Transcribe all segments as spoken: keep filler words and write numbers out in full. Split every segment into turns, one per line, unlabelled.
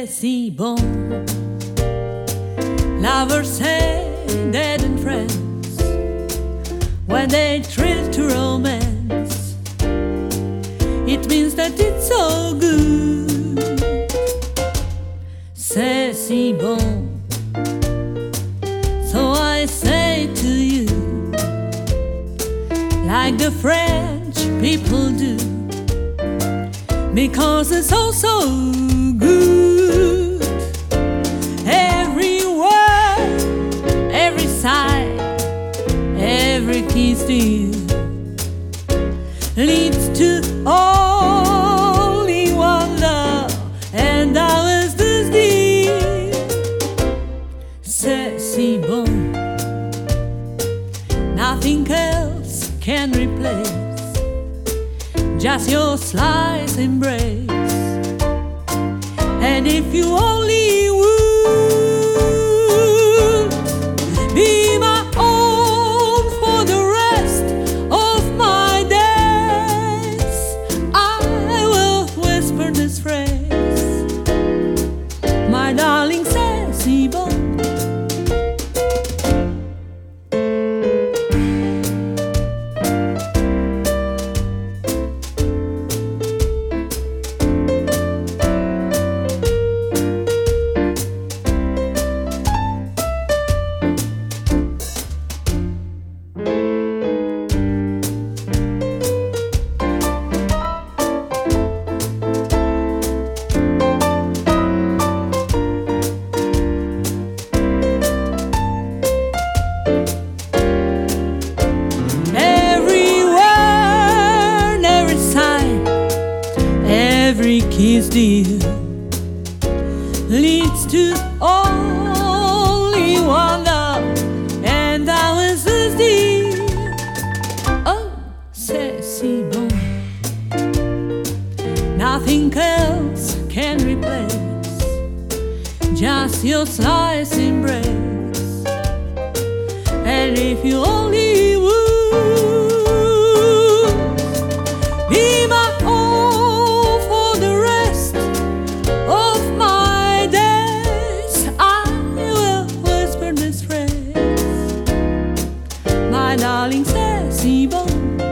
c'est bon. Lovers say dead and friends when they thrill to romance. It means that it's so good. C'est si bon. So I say to you, like the French people do, because it's so so good. Every word, every sigh, every kiss to you leads to only one love, and ours is dear. C'est si bon, nothing else can replace just your slice embrace. And if you only would be my own for the rest of my days, I will whisper this phrase, my darling, c'est si bon. Every kiss, dear, leads to only one love, and ours is dear. Oh, c'est si bon, nothing else can replace just your slice embrace. And if you only would be my darling, c'est si bon.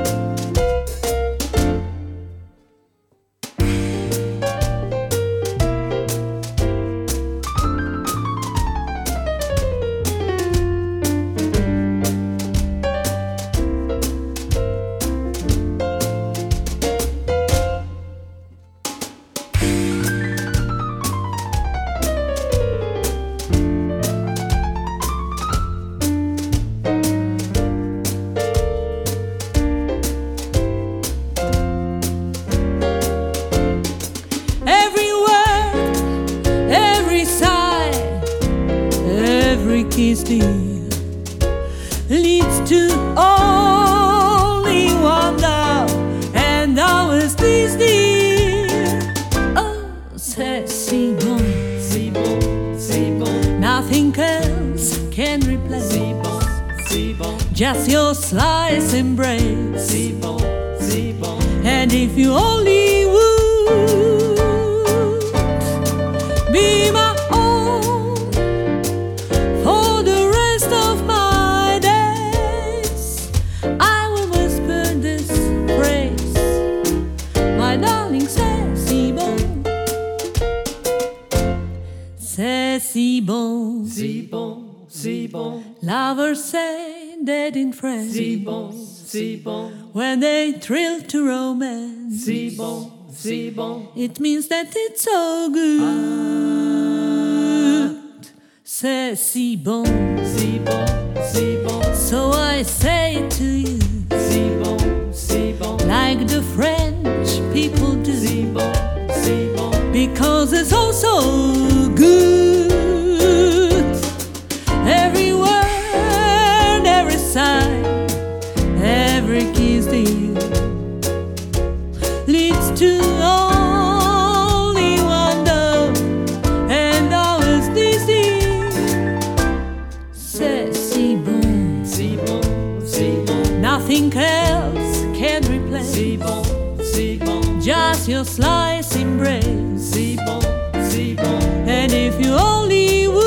Every kiss, dear, leads to only one love, and ours is dear. Oh, c'est si bon,
si bon, si bon,
nothing else can replace
si bon, si bon,
just your slice embrace.
si bon, si bon.
And if you only would be my c'est si bon,
si bon, si bon.
Lovers say dead in friends,
si bon, si bon.
When they thrill to romance,
si bon, si bon.
It means that it's so good.
Ah.
C'est si bon,
si bon, si bon.
So I say to you,
si bon, si bon,
like the French people do,
si bon, si bon,
because it's all so good. Every word, every sigh, every kiss, dear, leads to only one love, and ours is dear. C'est si bon,
si bon, si bon.
Nothing else can replace
si bon, si bon.
just your slice embrace.
si bon, c'est bon.
And if you only would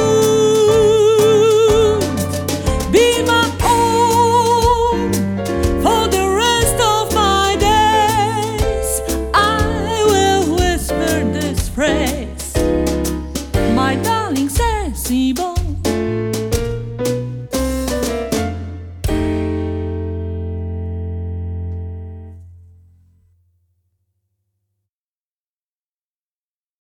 be my own for the rest of my days, I will whisper this phrase. My darling says, c'est bon.